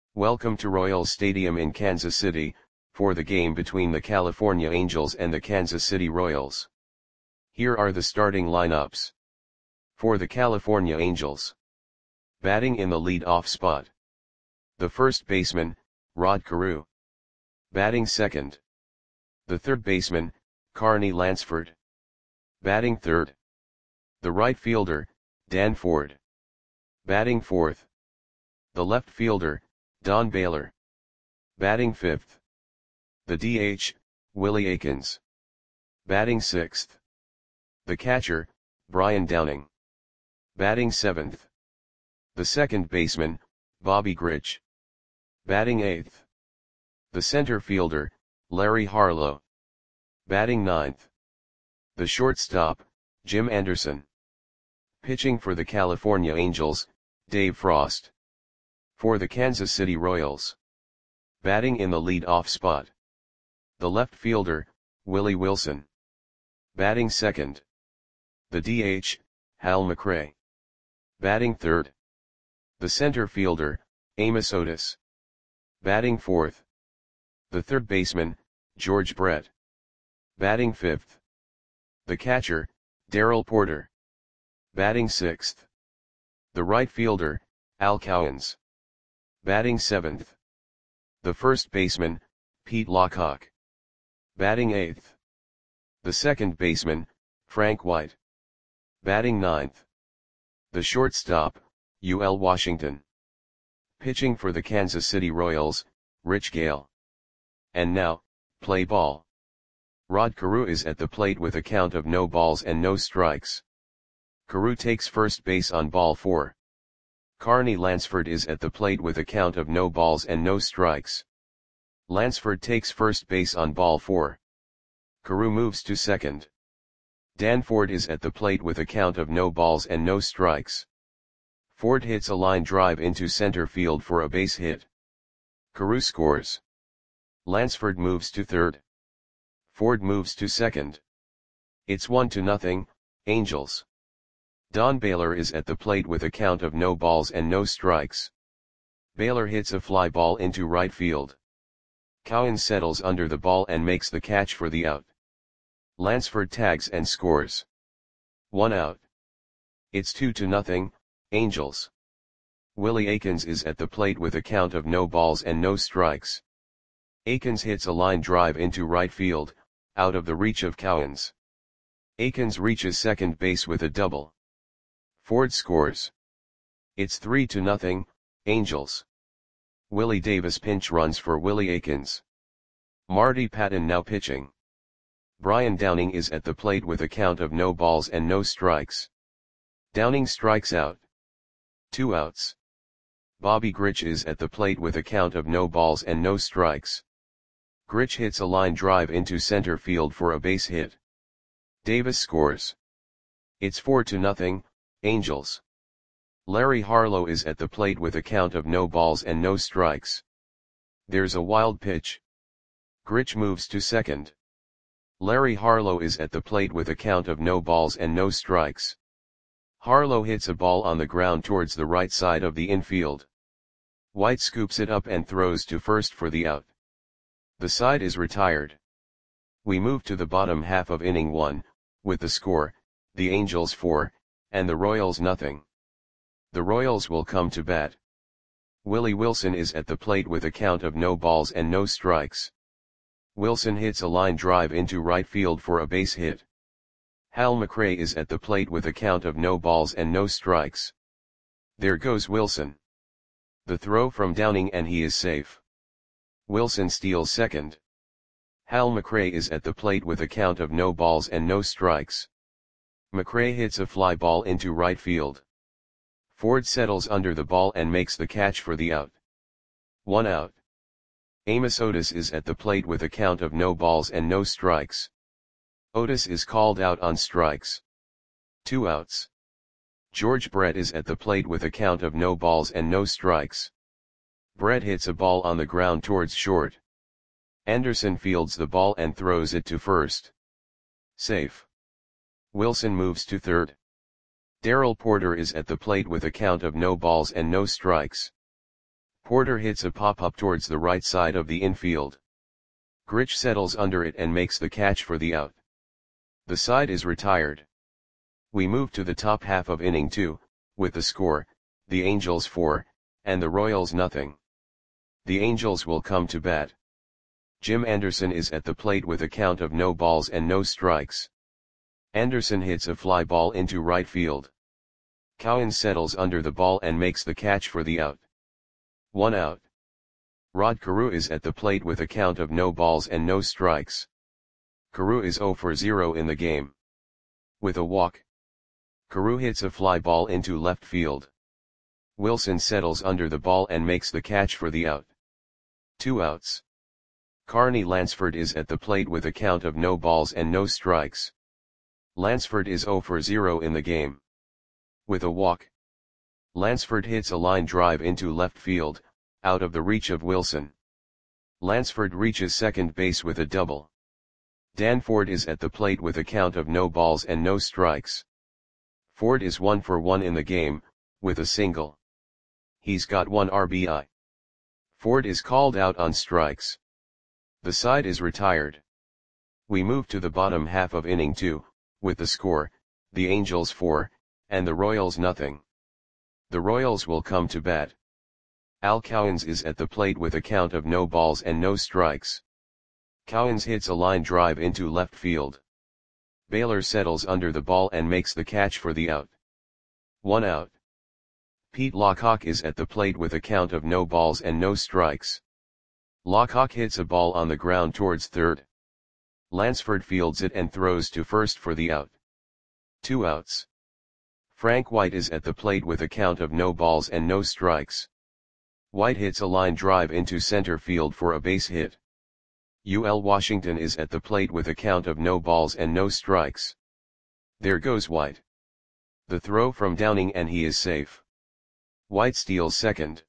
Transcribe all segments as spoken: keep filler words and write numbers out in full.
Welcome to Royals Stadium in Kansas City, for the game between the California Angels and the Kansas City Royals. Here are the starting lineups. For the California Angels. Batting in the lead-off spot. The first baseman, Rod Carew. Batting second. The third baseman, Carney Lansford. Batting third. The right fielder, Dan Ford. Batting fourth. The left fielder, Don Baylor. Batting fifth. The D H, Willie Aikens. Batting sixth. The catcher, Brian Downing. Batting seventh. The second baseman, Bobby Grich. Batting eighth. The center fielder, Larry Harlow. Batting ninth. The shortstop, Jim Anderson. Pitching for the California Angels, Dave Frost. For the Kansas City Royals. Batting in the lead-off spot. The left fielder, Willie Wilson. Batting second. The D H, Hal McRae. Batting third. The center fielder, Amos Otis. Batting fourth. The third baseman, George Brett. Batting fifth. The catcher, Darrell Porter. Batting sixth. The right fielder, Al Cowens. Batting seventh. The first baseman, Pete Lockhawk. Batting eighth. The second baseman, Frank White. Batting ninth. The shortstop, U L Washington. Pitching for the Kansas City Royals, Rich Gale. And now, play ball. Rod Carew is at the plate with a count of no balls and no strikes. Carew takes first base on ball four. Carney Lansford is at the plate with a count of no balls and no strikes. Lansford takes first base on ball four. Carew moves to second. Dan Ford is at the plate with a count of no balls and no strikes. Ford hits a line drive into center field for a base hit. Carew scores. Lansford moves to third. Ford moves to second. It's one to nothing, Angels. Don Baylor is at the plate with a count of no balls and no strikes. Baylor hits a fly ball into right field. Cowens settles under the ball and makes the catch for the out. Lansford tags and scores. One out. It's two to nothing, Angels. Willie Aikens is at the plate with a count of no balls and no strikes. Aikens hits a line drive into right field, out of the reach of Cowens. Aikens reaches second base with a double. Ford scores. It's three to nothing, Angels. Willie Davis pinch runs for Willie Aikens. Marty Patton now pitching. Brian Downing is at the plate with a count of no balls and no strikes. Downing strikes out. Two outs. Bobby Grich is at the plate with a count of no balls and no strikes. Grich hits a line drive into center field for a base hit. Davis scores. It's four to nothing, Angels. Larry Harlow is at the plate with a count of no balls and no strikes. There's a wild pitch. Grich moves to second. Larry Harlow is at the plate with a count of no balls and no strikes. Harlow hits a ball on the ground towards the right side of the infield. White scoops it up and throws to first for the out. The side is retired. We move to the bottom half of inning one, with the score, the Angels four, and the Royals nothing. The Royals will come to bat. Willie Wilson is at the plate with a count of no balls and no strikes. Wilson hits a line drive into right field for a base hit. Hal McRae is at the plate with a count of no balls and no strikes. There goes Wilson. The throw from Downing and he is safe. Wilson steals second. Hal McRae is at the plate with a count of no balls and no strikes. McRae hits a fly ball into right field. Ford settles under the ball and makes the catch for the out. One out. Amos Otis is at the plate with a count of no balls and no strikes. Otis is called out on strikes. Two outs. George Brett is at the plate with a count of no balls and no strikes. Brett hits a ball on the ground towards short. Anderson fields the ball and throws it to first. Safe. Wilson moves to third. Darrell Porter is at the plate with a count of no balls and no strikes. Porter hits a pop-up towards the right side of the infield. Grich settles under it and makes the catch for the out. The side is retired. We move to the top half of inning two, with the score, the Angels four, and the Royals nothing. The Angels will come to bat. Jim Anderson is at the plate with a count of no balls and no strikes. Anderson hits a fly ball into right field. Cowan settles under the ball and makes the catch for the out. One out. Rod Carew is at the plate with a count of no balls and no strikes. Carew is zero for zero in the game. With a walk, Carew hits a fly ball into left field. Wilson settles under the ball and makes the catch for the out. Two outs. Carney Lansford is at the plate with a count of no balls and no strikes. Lansford is zero for zero in the game. With a walk, Lansford hits a line drive into left field, out of the reach of Wilson. Lansford reaches second base with a double. Dan Ford is at the plate with a count of no balls and no strikes. Ford is one for one in the game, with a single. He's got one R B I. Ford is called out on strikes. The side is retired. We move to the bottom half of inning two, with the score, the Angels four, and the Royals nothing. The Royals will come to bat. Al Cowens is at the plate with a count of no balls and no strikes. Cowens hits a line drive into left field. Baylor settles under the ball and makes the catch for the out. One out. Pete Lockhawk is at the plate with a count of no balls and no strikes. Lockhawk hits a ball on the ground towards third. Lansford fields it and throws to first for the out. Two outs. Frank White is at the plate with a count of no balls and no strikes. White hits a line drive into center field for a base hit. U L Washington is at the plate with a count of no balls and no strikes. There goes White. The throw from Downing and he is safe. White steals second.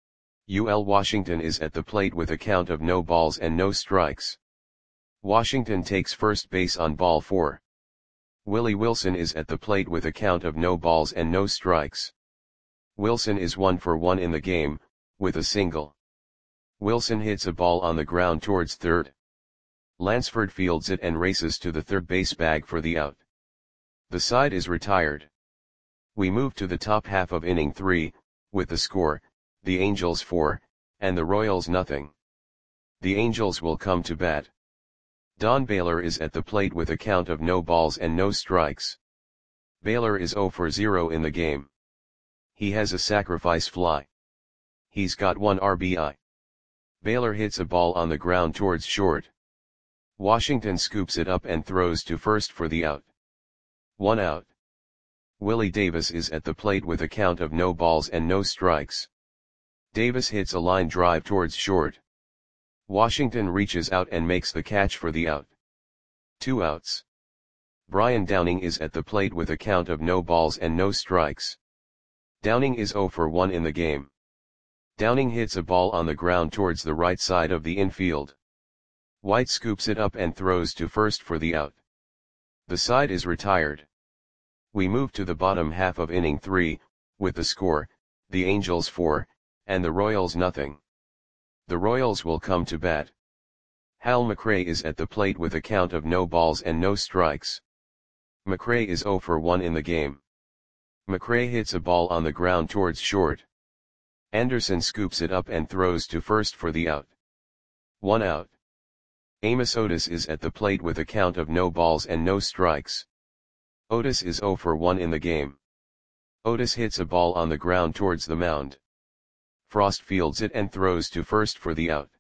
U L Washington is at the plate with a count of no balls and no strikes. Washington takes first base on ball four. Willie Wilson is at the plate with a count of no balls and no strikes. Wilson is one for one in the game, with a single. Wilson hits a ball on the ground towards third. Lansford fields it and races to the third base bag for the out. The side is retired. We move to the top half of inning three, with the score, the Angels four, and the Royals nothing. The Angels will come to bat. Don Baylor is at the plate with a count of no balls and no strikes. Baylor is zero for zero in the game. He has a sacrifice fly. He's got one R B I. Baylor hits a ball on the ground towards short. Washington scoops it up and throws to first for the out. One out. Willie Davis is at the plate with a count of no balls and no strikes. Davis hits a line drive towards short. Washington reaches out and makes the catch for the out. Two outs. Brian Downing is at the plate with a count of no balls and no strikes. Downing is zero for one in the game. Downing hits a ball on the ground towards the right side of the infield. White scoops it up and throws to first for the out. The side is retired. We move to the bottom half of inning three, with the score, the Angels four, and the Royals nothing. The Royals will come to bat. Hal McRae is at the plate with a count of no balls and no strikes. McRae is zero for one in the game. McRae hits a ball on the ground towards short. Anderson scoops it up and throws to first for the out. One out. Amos Otis is at the plate with a count of no balls and no strikes. Otis is zero for one in the game. Otis hits a ball on the ground towards the mound. Frost fields it and throws to first for the out.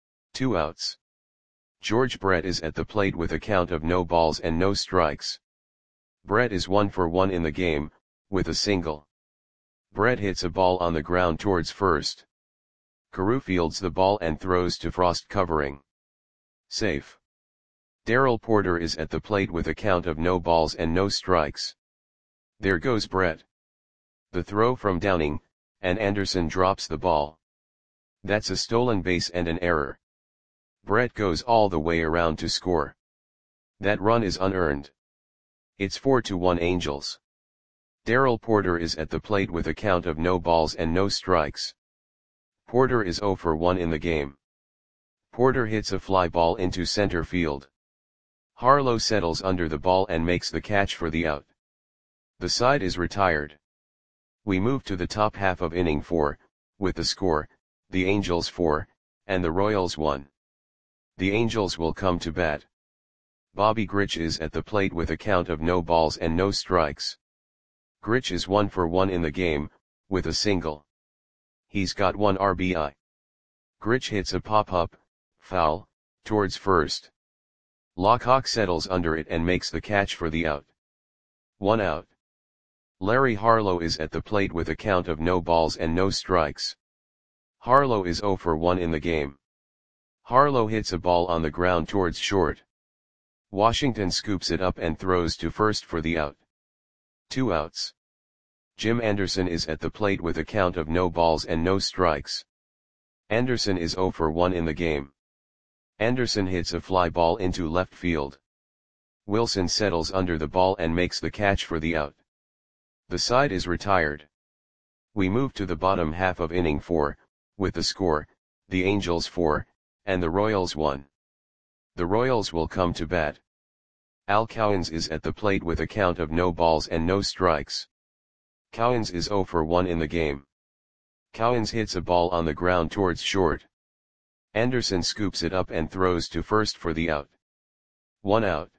Two outs. George Brett is at the plate with a count of no balls and no strikes. Brett is one for one in the game, with a single. Brett hits a ball on the ground towards first. Carew fields the ball and throws to Frost covering. Safe. Darrell Porter is at the plate with a count of no balls and no strikes. There goes Brett. The throw from Downing, and Anderson drops the ball. That's a stolen base and an error. Brett goes all the way around to score. That run is unearned. It's four to one Angels. Darrell Porter is at the plate with a count of no balls and no strikes. Porter is zero for one in the game. Porter hits a fly ball into center field. Harlow settles under the ball and makes the catch for the out. The side is retired. We move to the top half of inning four, with the score, the Angels four, and the Royals one. The Angels will come to bat. Bobby Grich is at the plate with a count of no balls and no strikes. Grich is one for one in the game, with a single. He's got one R B I. Grich hits a pop-up, foul, towards first. Lockhawk settles under it and makes the catch for the out. One out. Larry Harlow is at the plate with a count of no balls and no strikes. Harlow is zero for one in the game. Harlow hits a ball on the ground towards short. Washington scoops it up and throws to first for the out. Two outs. Jim Anderson is at the plate with a count of no balls and no strikes. Anderson is zero for one in the game. Anderson hits a fly ball into left field. Wilson settles under the ball and makes the catch for the out. The side is retired. We move to the bottom half of inning four, with the score, the Angels four, and the Royals one. The Royals will come to bat. Al Cowens is at the plate with a count of no balls and no strikes. Cowens is zero for one in the game. Cowens hits a ball on the ground towards short. Anderson scoops it up and throws to first for the out. One out.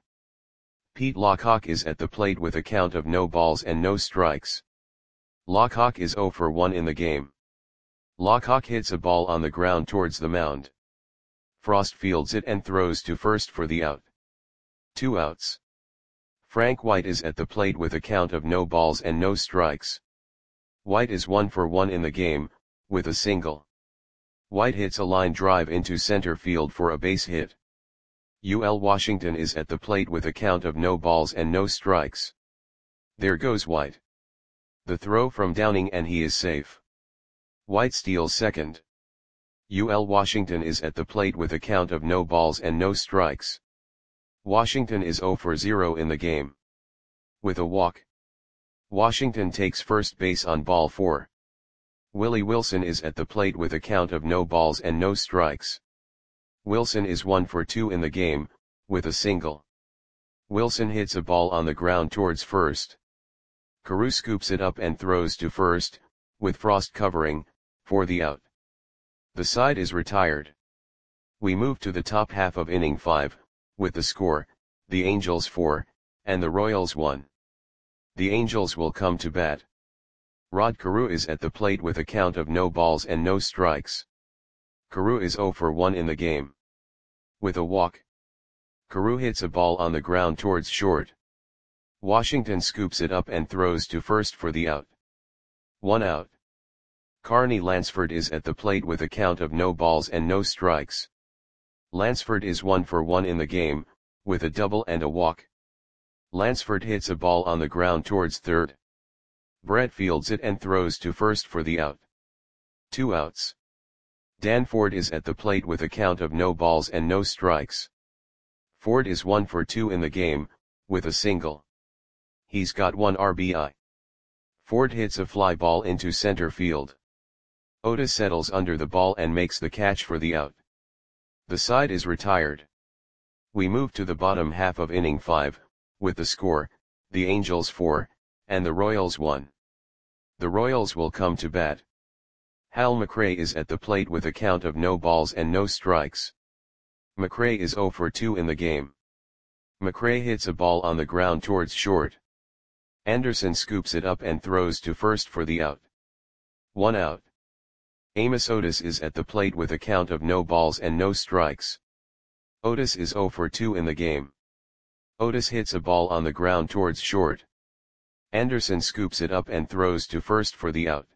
Pete Lockhawk is at the plate with a count of no balls and no strikes. Lockhawk is zero for one in the game. Lockhawk hits a ball on the ground towards the mound. Frost fields it and throws to first for the out. Two outs. Frank White is at the plate with a count of no balls and no strikes. White is one for one in the game, with a single. White hits a line drive into center field for a base hit. U L Washington is at the plate with a count of no balls and no strikes. There goes White. The throw from Downing and he is safe. White steals second. U L Washington is at the plate with a count of no balls and no strikes. Washington is zero for zero in the game. With a walk. Washington takes first base on ball four. Willie Wilson is at the plate with a count of no balls and no strikes. Wilson is one for two in the game, with a single. Wilson hits a ball on the ground towards first. Carew scoops it up and throws to first, with Frost covering, for the out. The side is retired. We move to the top half of inning five, with the score, the Angels four, and the Royals one. The Angels will come to bat. Rod Carew is at the plate with a count of no balls and no strikes. Carew is zero for one in the game. With a walk. Carew hits a ball on the ground towards short. Washington scoops it up and throws to first for the out. One out. Carney Lansford is at the plate with a count of no balls and no strikes. Lansford is one for one in the game, with a double and a walk. Lansford hits a ball on the ground towards third. Brett fields it and throws to first for the out. Two outs. Dan Ford is at the plate with a count of no balls and no strikes. Ford is one for two in the game, with a single. He's got one R B I. Ford hits a fly ball into center field. Otis settles under the ball and makes the catch for the out. The side is retired. We move to the bottom half of inning five, with the score, the Angels four, and the Royals one. The Royals will come to bat. Hal McRae is at the plate with a count of no balls and no strikes. McRae is zero for two in the game. McRae hits a ball on the ground towards short. Anderson scoops it up and throws to first for the out. One out. Amos Otis is at the plate with a count of no balls and no strikes. Otis is zero for two in the game. Otis hits a ball on the ground towards short. Anderson scoops it up and throws to first for the out.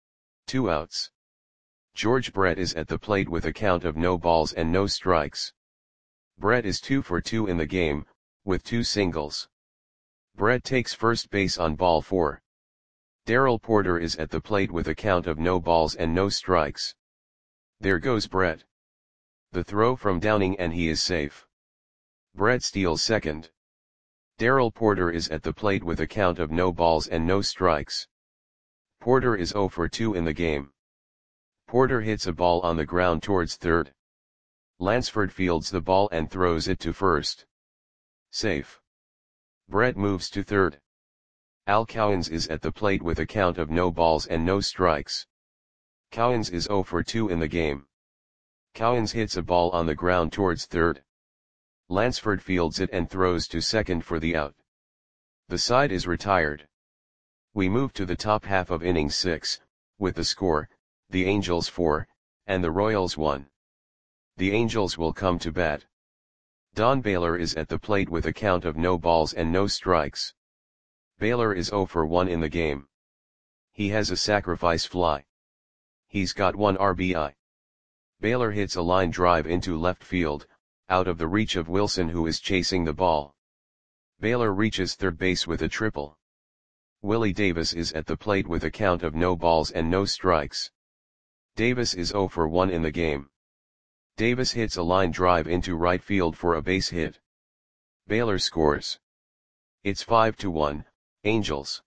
Two outs. George Brett is at the plate with a count of no balls and no strikes. Brett is two for two in the game, with two singles. Brett takes first base on ball four. Darrell Porter is at the plate with a count of no balls and no strikes. There goes Brett. The throw from Downing and he is safe. Brett steals second. Darrell Porter is at the plate with a count of no balls and no strikes. Porter is zero for two in the game. Porter hits a ball on the ground towards third. Lansford fields the ball and throws it to first. Safe. Brett moves to third. Al Cowens is at the plate with a count of no balls and no strikes. Cowens is zero for two in the game. Cowens hits a ball on the ground towards third. Lansford fields it and throws to second for the out. The side is retired. We move to the top half of inning six, with the score, the Angels four, and the Royals one. The Angels will come to bat. Don Baylor is at the plate with a count of no balls and no strikes. Baylor is zero for one in the game. He has a sacrifice fly. He's got one R B I. Baylor hits a line drive into left field, out of the reach of Wilson, who is chasing the ball. Baylor reaches third base with a triple. Willie Davis is at the plate with a count of no balls and no strikes. Davis is zero for one in the game. Davis hits a line drive into right field for a base hit. Baylor scores. It's five to one, Angels.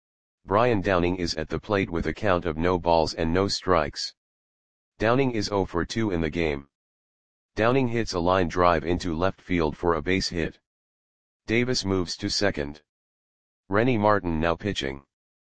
Brian Downing is at the plate with a count of no balls and no strikes. Downing is zero for two in the game. Downing hits a line drive into left field for a base hit. Davis moves to second. Rennie Martin now pitching.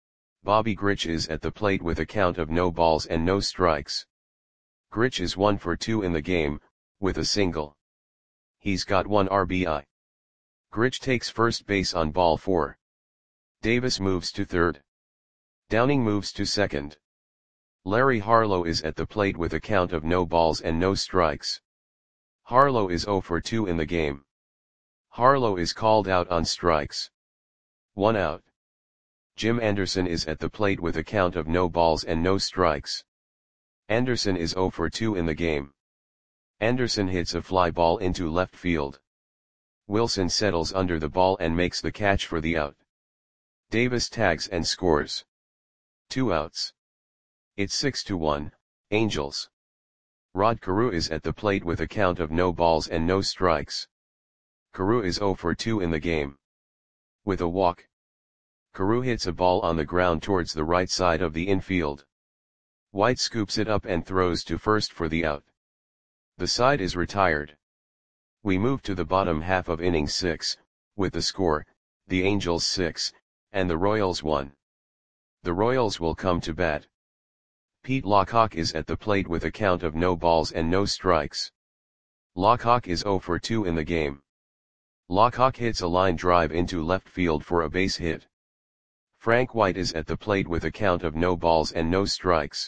Bobby Grich is at the plate with a count of no balls and no strikes. Grich is one for two in the game, with a single. He's got one R B I. Grich takes first base on ball four. Davis moves to third. Downing moves to second. Larry Harlow is at the plate with a count of no balls and no strikes. Harlow is zero for two in the game. Harlow is called out on strikes. One out. Jim Anderson is at the plate with a count of no balls and no strikes. Anderson is zero for two in the game. Anderson hits a fly ball into left field. Wilson settles under the ball and makes the catch for the out. Davis tags and scores. Two outs. It's six to one, Angels. Rod Carew is at the plate with a count of no balls and no strikes. Carew is zero for two in the game. With a walk. Carew hits a ball on the ground towards the right side of the infield. White scoops it up and throws to first for the out. The side is retired. We move to the bottom half of inning six, with the score, the Angels six, and the Royals one. The Royals will come to bat. Pete Lockhawk is at the plate with a count of no balls and no strikes. Lockhawk is zero for two in the game. Lockhawk hits a line drive into left field for a base hit. Frank White is at the plate with a count of no balls and no strikes.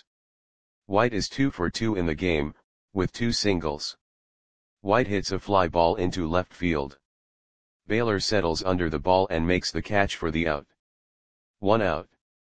White is two for two in the game, with two singles. White hits a fly ball into left field. Baylor settles under the ball and makes the catch for the out. One out.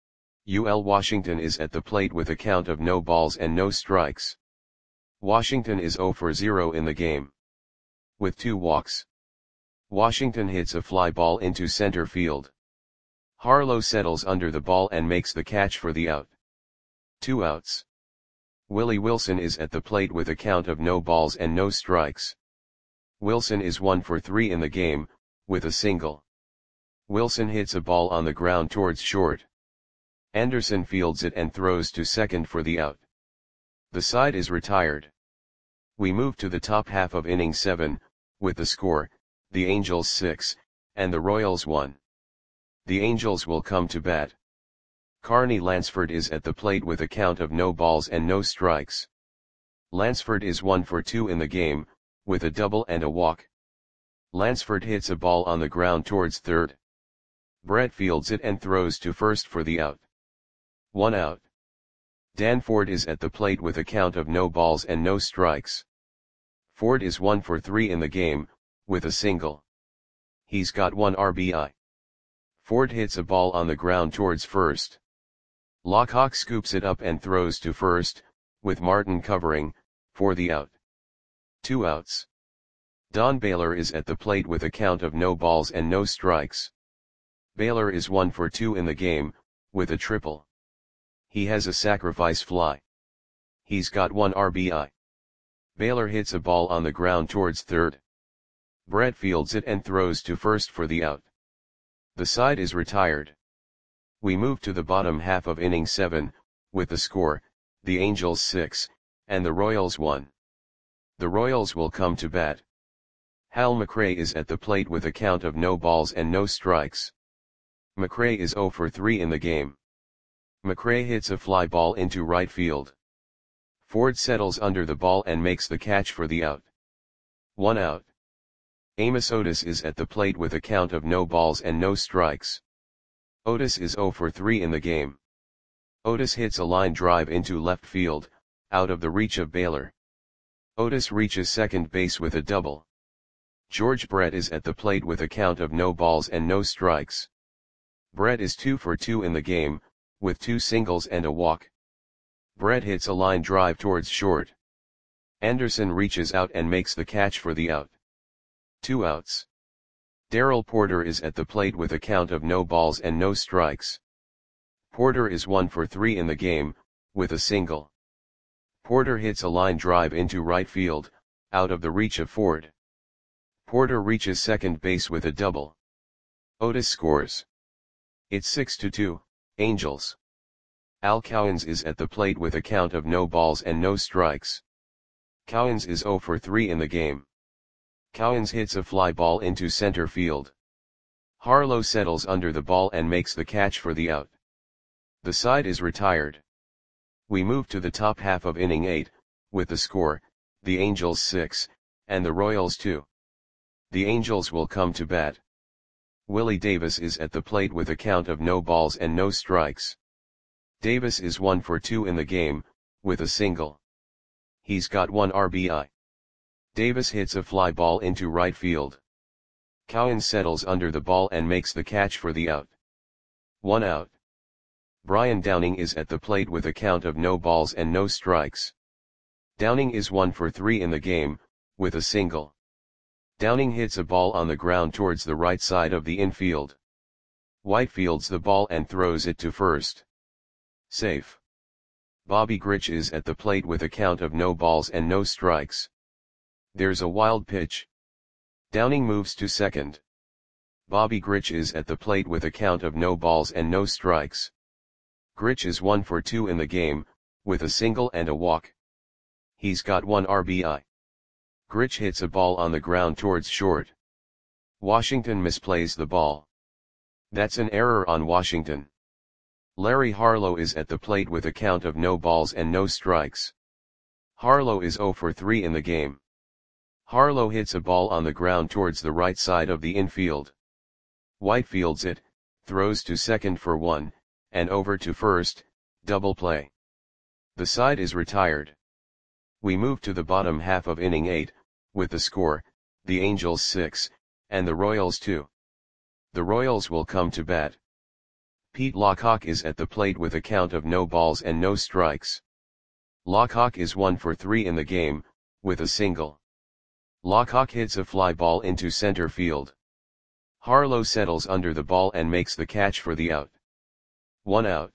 U L Washington is at the plate with a count of no balls and no strikes. Washington is zero for zero in the game. With two walks. Washington hits a fly ball into center field. Harlow settles under the ball and makes the catch for the out. Two outs. Willie Wilson is at the plate with a count of no balls and no strikes. Wilson is one for three in the game, with a single. Wilson hits a ball on the ground towards short. Anderson fields it and throws to second for the out. The side is retired. We move to the top half of inning seven, with the score, the Angels six, and the Royals one. The Angels will come to bat. Carney Lansford is at the plate with a count of no balls and no strikes. Lansford is one for two in the game, with a double and a walk. Lansford hits a ball on the ground towards third. Brett fields it and throws to first for the out. One out. Dan Ford is at the plate with a count of no balls and no strikes. Ford is one for three in the game, with a single. He's got one R B I. Ford hits a ball on the ground towards first. Lockhawk scoops it up and throws to first, with Martin covering, for the out. Two outs. Don Baylor is at the plate with a count of no balls and no strikes. Baylor is one for two in the game, with a triple. He has a sacrifice fly. He's got one R B I. Baylor hits a ball on the ground towards third. Brett fields it and throws to first for the out. The side is retired. We move to the bottom half of inning seven, with the score, the Angels six, and the Royals one. The Royals will come to bat. Hal McRae is at the plate with a count of no balls and no strikes. McRae is zero for three in the game. McRae hits a fly ball into right field. Ford settles under the ball and makes the catch for the out. One out. Amos Otis is at the plate with a count of no balls and no strikes. Otis is zero for three in the game. Otis hits a line drive into left field, out of the reach of Baylor. Otis reaches second base with a double. George Brett is at the plate with a count of no balls and no strikes. Brett is two for two in the game, with two singles and a walk. Brett hits a line drive towards short. Anderson reaches out and makes the catch for the out. Two outs. Darrell Porter is at the plate with a count of no balls and no strikes. Porter is one for three in the game, with a single. Porter hits a line drive into right field, out of the reach of Ford. Porter reaches second base with a double. Otis scores. It's six to two, Angels. Al Cowens is at the plate with a count of no balls and no strikes. Cowens is zero for three in the game. Cowens hits a fly ball into center field. Harlow settles under the ball and makes the catch for the out. The side is retired. We move to the top half of inning eight, with the score, the Angels six, and the Royals two. The Angels will come to bat. Willie Davis is at the plate with a count of no balls and no strikes. Davis is one for two in the game, with a single. He's got one R B I. Davis hits a fly ball into right field. Cowens settles under the ball and makes the catch for the out. One out. Brian Downing is at the plate with a count of no balls and no strikes. Downing is one for three in the game, with a single. Downing hits a ball on the ground towards the right side of the infield. White fields the ball and throws it to first. Safe. Bobby Grich is at the plate with a count of no balls and no strikes. There's a wild pitch. Downing moves to second. Bobby Grich is at the plate with a count of no balls and no strikes. Grich is one for two in the game, with a single and a walk. He's got one R B I. Grich hits a ball on the ground towards short. Washington misplays the ball. That's an error on Washington. Larry Harlow is at the plate with a count of no balls and no strikes. Harlow is zero for three in the game. Harlow hits a ball on the ground towards the right side of the infield. White fields it, throws to second for one, and over to first, double play. The side is retired. We move to the bottom half of inning eight, with the score, the Angels six, and the Royals two. The Royals will come to bat. Pete Lockhawk is at the plate with a count of no balls and no strikes. Lockhawk is one for three in the game, with a single. Lockhawk hits a fly ball into center field. Harlow settles under the ball and makes the catch for the out. One out.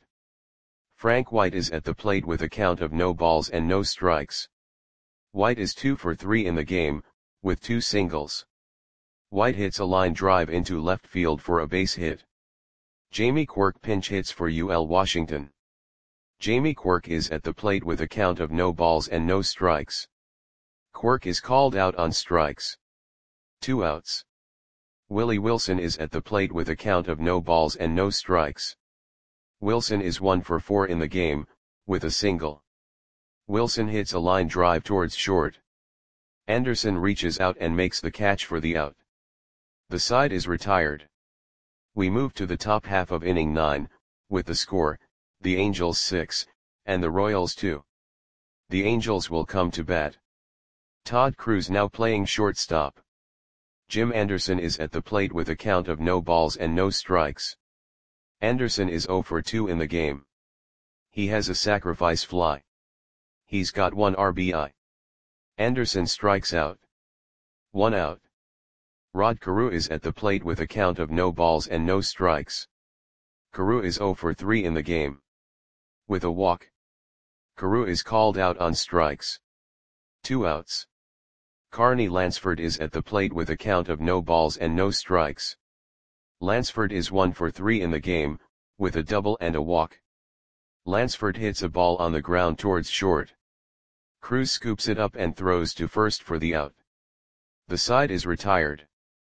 Frank White is at the plate with a count of no balls and no strikes. White is two for three in the game, with two singles. White hits a line drive into left field for a base hit. Jamie Quirk pinch hits for U L Washington. Jamie Quirk is at the plate with a count of no balls and no strikes. Quirk is called out on strikes. Two outs. Willie Wilson is at the plate with a count of no balls and no strikes. Wilson is one for four in the game, with a single. Wilson hits a line drive towards short. Anderson reaches out and makes the catch for the out. The side is retired. We move to the top half of inning nine, with the score, the Angels six, and the Royals two. The Angels will come to bat. Todd Cruz now playing shortstop. Jim Anderson is at the plate with a count of no balls and no strikes. Anderson is zero for two in the game. He has a sacrifice fly. He's got one R B I. Anderson strikes out. One out. Rod Carew is at the plate with a count of no balls and no strikes. Carew is zero for three in the game. With a walk. Carew is called out on strikes. Two outs. Carney Lansford is at the plate with a count of no balls and no strikes. Lansford is one for three in the game, with a double and a walk. Lansford hits a ball on the ground towards short. Cruz scoops it up and throws to first for the out. The side is retired.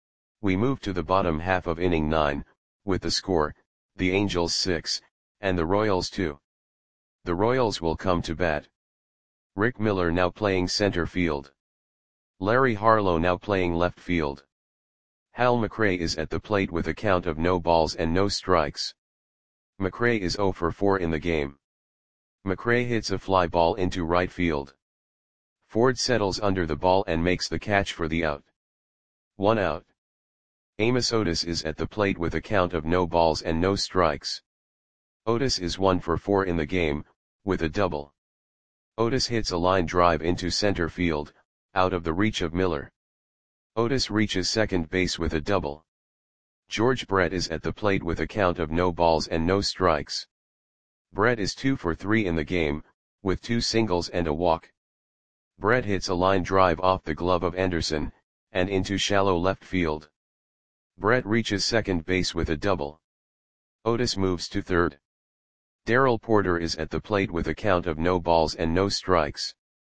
We move to the bottom half of inning nine, with the score, the Angels six, and the Royals two. The Royals will come to bat. Rick Miller now playing center field. Larry Harlow now playing left field. Hal McRae is at the plate with a count of no balls and no strikes. McRae is zero for four in the game. McRae hits a fly ball into right field. Ford settles under the ball and makes the catch for the out. One out. Amos Otis is at the plate with a count of no balls and no strikes. Otis is one for four in the game, with a double. Otis hits a line drive into center field, out of the reach of Miller. Otis reaches second base with a double. George Brett is at the plate with a count of no balls and no strikes. Brett is two for three in the game, with two singles and a walk. Brett hits a line drive off the glove of Anderson, and into shallow left field. Brett reaches second base with a double. Otis moves to third. Darrell Porter is at the plate with a count of no balls and no strikes.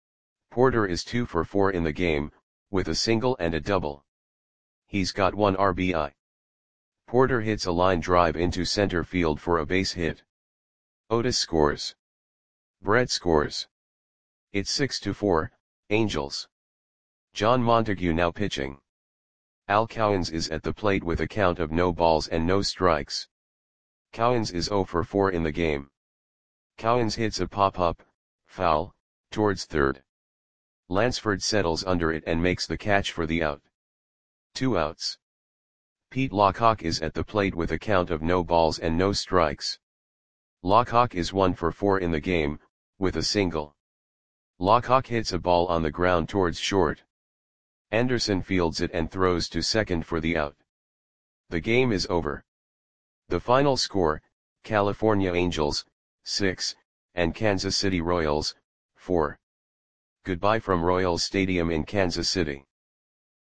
Porter is two for four in the game, with a single and a double. He's got one R B I. Porter hits a line drive into center field for a base hit. Otis scores. Brett scores. It's six to four, Angels. John Montague now pitching. Al Cowens is at the plate with a count of no balls and no strikes. Cowens is zero for four in the game. Cowens hits a pop-up, foul, towards third. Lansford settles under it and makes the catch for the out. Two outs. Pete Lockhawk is at the plate with a count of no balls and no strikes. Lockhawk is one for four in the game, with a single. Lockhawk hits a ball on the ground towards short. Anderson fields it and throws to second for the out. The game is over. The final score, California Angels, six, and Kansas City Royals, four. Goodbye from Royals Stadium in Kansas City.